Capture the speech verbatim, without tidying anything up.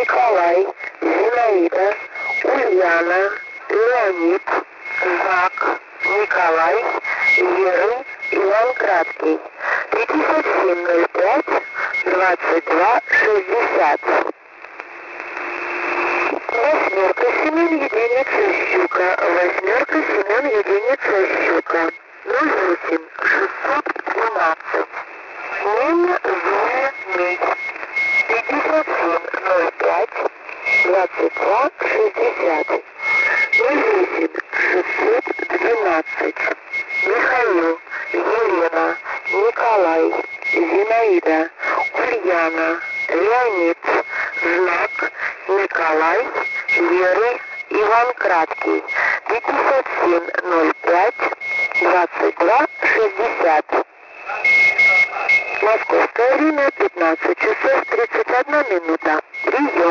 Николай, Зинаида, Ульяна, Леонид, Знак, Николай, Еры, Иван Краткий. пятьдесят семь ноль пять двадцать два шестьдесят. Восьмерка, Семен единица щука. Восьмерка, Семен единица щука. ноль восемь шестьсот двенадцать. Нина, Зоя, Медь. пятьдесят семь ноль пять двадцать два шестьдесят. ноль восемь шестьсот двенадцать. Михаил, Елена, Николай, Зинаида, Ульяна, Леонид, Знак, Николай, Еры, Иван Краткий. пятьдесят семь ноль пять двадцать два шестьдесят. Московское время пятнадцать часов тридцать одна минута. Прием.